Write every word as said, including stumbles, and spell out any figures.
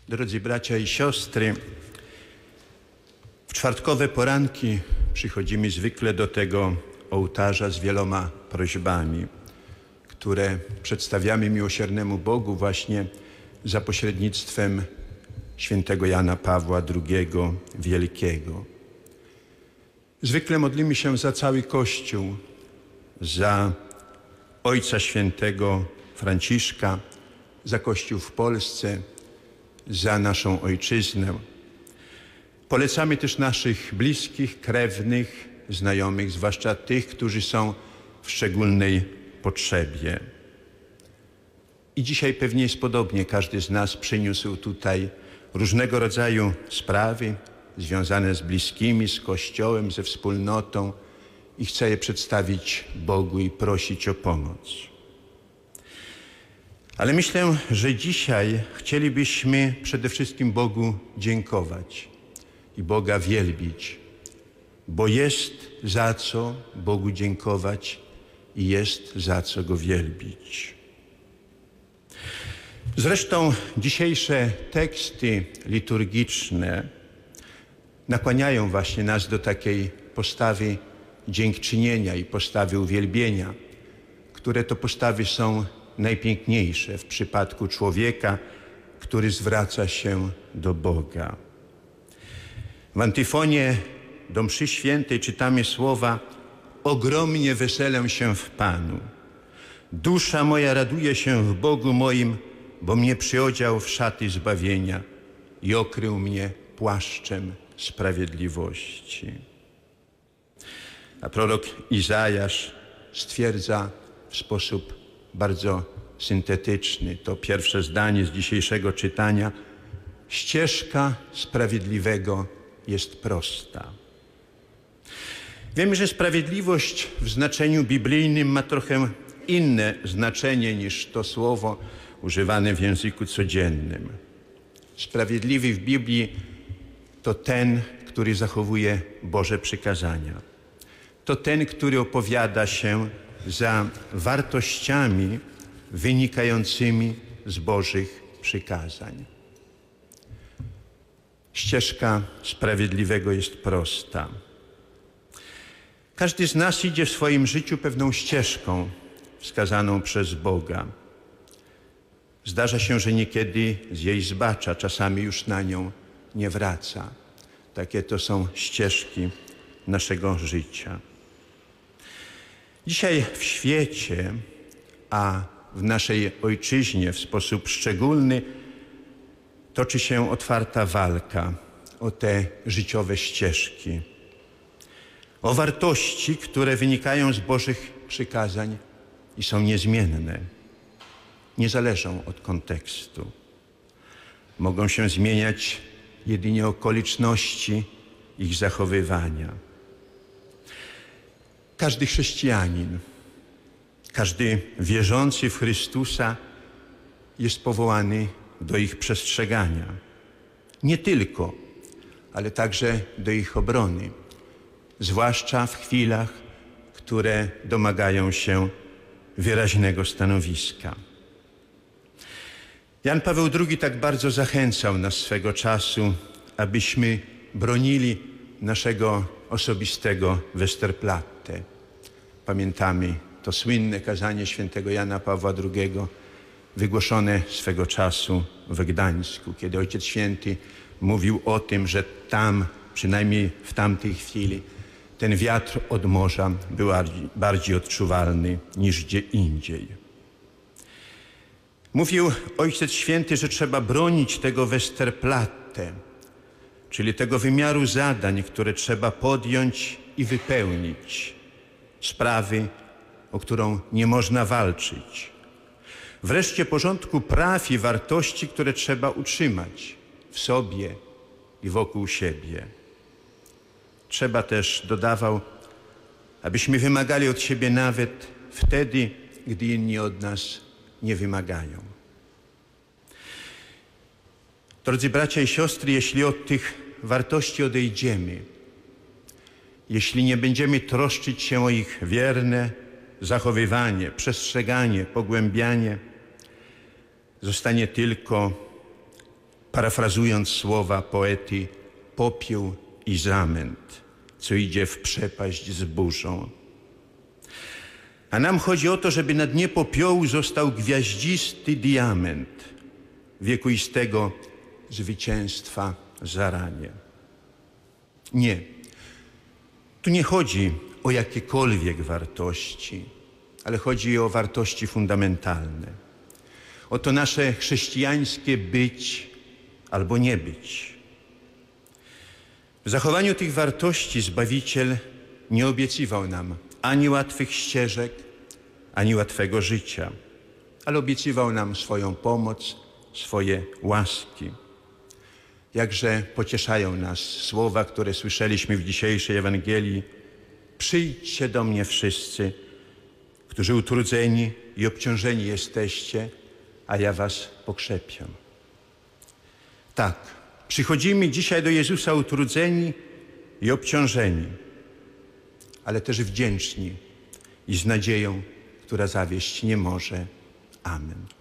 Drodzy bracia i siostry, w czwartkowe poranki przychodzimy zwykle do tego ołtarza z wieloma prośbami, które przedstawiamy miłosiernemu Bogu właśnie za pośrednictwem świętego Jana Pawła drugiego Wielkiego. Zwykle modlimy się za cały Kościół, za Ojca Świętego Franciszka, za Kościół w Polsce, za naszą Ojczyznę. Polecamy też naszych bliskich, krewnych, znajomych, zwłaszcza tych, którzy są w szczególnej potrzebie. I dzisiaj pewnie jest podobnie. Każdy z nas przyniósł tutaj różnego rodzaju sprawy związane z bliskimi, z Kościołem, ze wspólnotą i chce je przedstawić Bogu i prosić o pomoc. Ale myślę, że dzisiaj chcielibyśmy przede wszystkim Bogu dziękować i Boga wielbić, bo jest za co Bogu dziękować i jest za co Go wielbić. Zresztą dzisiejsze teksty liturgiczne nakłaniają właśnie nas do takiej postawy dziękczynienia i postawy uwielbienia, które to postawy są najpiękniejsze w przypadku człowieka, który zwraca się do Boga. W antyfonie do mszy świętej czytamy słowa: ogromnie weselę się w Panu. Dusza moja raduje się w Bogu moim, bo mnie przyodział w szaty zbawienia i okrył mnie płaszczem sprawiedliwości. A prorok Izajasz stwierdza w sposób bardzo syntetyczny, to pierwsze zdanie z dzisiejszego czytania: ścieżka sprawiedliwego jest prosta. Wiemy, że sprawiedliwość w znaczeniu biblijnym ma trochę inne znaczenie niż to słowo używane w języku codziennym. Sprawiedliwy w Biblii to ten, który zachowuje Boże przykazania. To ten, który opowiada się za wartościami wynikającymi z Bożych przykazań. Ścieżka sprawiedliwego jest prosta. Każdy z nas idzie w swoim życiu pewną ścieżką wskazaną przez Boga. Zdarza się, że niekiedy z jej zbacza, czasami już na nią nie wraca. Takie to są ścieżki naszego życia. Dzisiaj w świecie, a w naszej ojczyźnie w sposób szczególny toczy się otwarta walka o te życiowe ścieżki, o wartości, które wynikają z Bożych przykazań i są niezmienne. Nie zależą od kontekstu. Mogą się zmieniać jedynie okoliczności ich zachowywania. Każdy chrześcijanin, każdy wierzący w Chrystusa jest powołany do ich przestrzegania. Nie tylko, ale także do ich obrony, zwłaszcza w chwilach, które domagają się wyraźnego stanowiska. Jan Paweł drugi tak bardzo zachęcał nas swego czasu, abyśmy bronili naszego osobistego Westerplatte. Pamiętamy to słynne kazanie świętego Jana Pawła drugiego, wygłoszone swego czasu w Gdańsku, kiedy Ojciec Święty mówił o tym, że tam, przynajmniej w tamtej chwili, ten wiatr od morza był bardziej odczuwalny niż gdzie indziej. Mówił Ojciec Święty, że trzeba bronić tego Westerplatte, czyli tego wymiaru zadań, które trzeba podjąć i wypełnić, sprawy, o którą nie można walczyć. Wreszcie porządku praw i wartości, które trzeba utrzymać w sobie i wokół siebie. Trzeba też, dodawał, abyśmy wymagali od siebie nawet wtedy, gdy inni od nas nie wymagają. Drodzy bracia i siostry, jeśli od tych wartości odejdziemy, jeśli nie będziemy troszczyć się o ich wierne zachowywanie, przestrzeganie, pogłębianie, zostanie tylko parafrazując słowa poety, popiół i zamęt, co idzie w przepaść z burzą. A nam chodzi o to, żeby na dnie popiołu został gwiaździsty diament wiekuistego zwycięstwa zarania. Nie. Tu nie chodzi o jakiekolwiek wartości, ale chodzi o wartości fundamentalne. O to nasze chrześcijańskie być albo nie być. W zachowaniu tych wartości Zbawiciel nie obiecywał nam ani łatwych ścieżek, ani łatwego życia, ale obiecywał nam swoją pomoc, swoje łaski. Jakże pocieszają nas słowa, które słyszeliśmy w dzisiejszej Ewangelii. Przyjdźcie do mnie wszyscy, którzy utrudzeni i obciążeni jesteście, a ja was pokrzepię. Tak, przychodzimy dzisiaj do Jezusa utrudzeni i obciążeni, ale też wdzięczni i z nadzieją, która zawieść nie może. Amen.